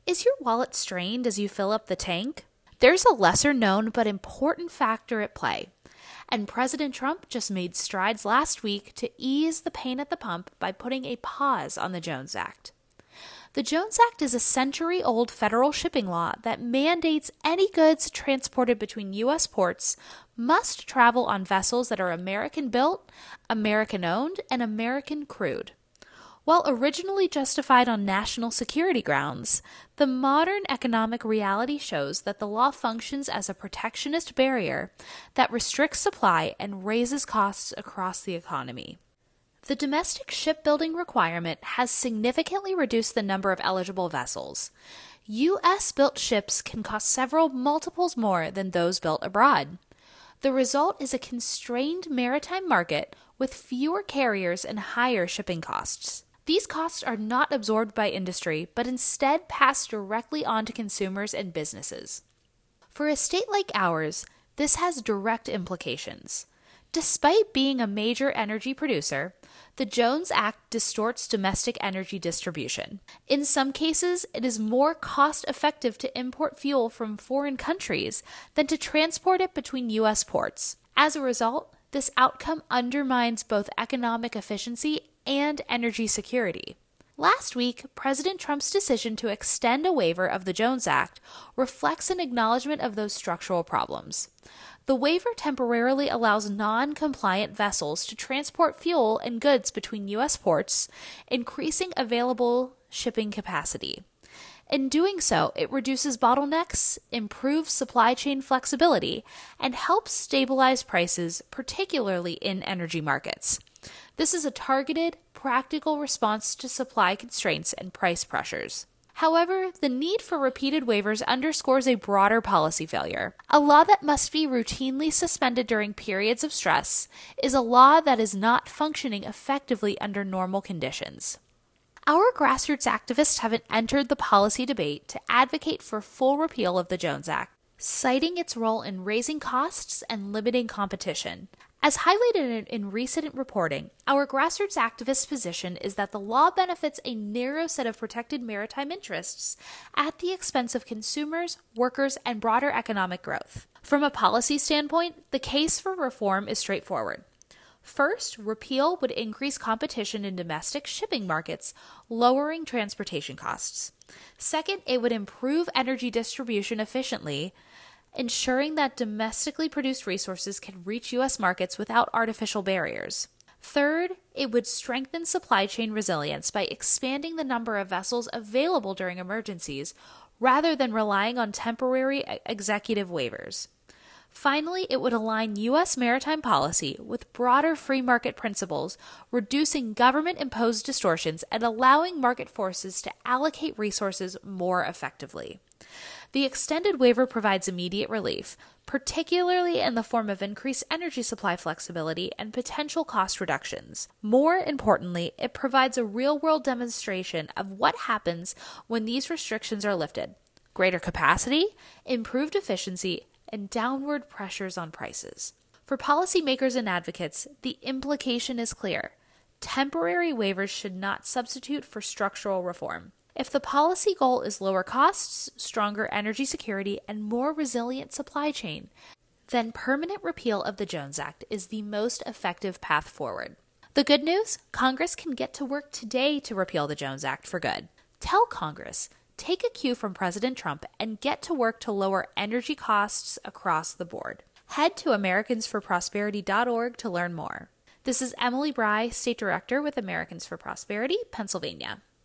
Is your wallet strained as you fill up the tank? There's a lesser known but important factor at play, and President Trump just made strides last week to ease the pain at the pump by putting a pause on the Jones Act. The Jones Act is a century-old federal shipping law that mandates any goods transported between U.S. ports must travel on vessels that are American-built, American-owned, and American-crewed. While originally justified on national security grounds, the modern economic reality shows that the law functions as a protectionist barrier that restricts supply and raises costs across the economy. The domestic shipbuilding requirement has significantly reduced the number of eligible vessels. U.S.-built ships can cost several multiples more than those built abroad. The result is a constrained maritime market with fewer carriers and higher shipping costs. These costs are not absorbed by industry, but instead passed directly on to consumers and businesses. For a state like ours, this has direct implications. Despite being a major energy producer, the Jones Act distorts domestic energy distribution. In some cases, it is more cost-effective to import fuel from foreign countries than to transport it between U.S. ports. As a result, this outcome undermines both economic efficiency and energy security. Last week, President Trump's decision to extend a waiver of the Jones Act reflects an acknowledgement of those structural problems. The waiver temporarily allows non-compliant vessels to transport fuel and goods between U.S. ports, increasing available shipping capacity. In doing so, it reduces bottlenecks, improves supply chain flexibility, and helps stabilize prices, particularly in energy markets. This is a targeted, practical response to supply constraints and price pressures. However, the need for repeated waivers underscores a broader policy failure. A law that must be routinely suspended during periods of stress is a law that is not functioning effectively under normal conditions. Our grassroots activists have entered the policy debate to advocate for full repeal of the Jones Act, citing its role in raising costs and limiting competition. As highlighted in recent reporting, our grassroots activist position is that the law benefits a narrow set of protected maritime interests at the expense of consumers, workers, and broader economic growth. From a policy standpoint, the case for reform is straightforward. First, repeal would increase competition in domestic shipping markets, lowering transportation costs. Second, it would improve energy distribution efficiently, ensuring that domestically produced resources can reach U.S. markets without artificial barriers. Third, it would strengthen supply chain resilience by expanding the number of vessels available during emergencies rather than relying on temporary executive waivers. Finally, it would align U.S. maritime policy with broader free market principles, reducing government-imposed distortions and allowing market forces to allocate resources more effectively. The extended waiver provides immediate relief, particularly in the form of increased energy supply flexibility and potential cost reductions. More importantly, it provides a real-world demonstration of what happens when these restrictions are lifted: greater capacity, improved efficiency, and downward pressures on prices. For policymakers and advocates, the implication is clear. Temporary waivers should not substitute for structural reform. If the policy goal is lower costs, stronger energy security, and more resilient supply chain, then permanent repeal of the Jones Act is the most effective path forward. The good news? Congress can get to work today to repeal the Jones Act for good. Tell Congress, take a cue from President Trump and get to work to lower energy costs across the board. Head to americansforprosperity.org to learn more. This is Emily Bry, State Director with Americans for Prosperity, Pennsylvania.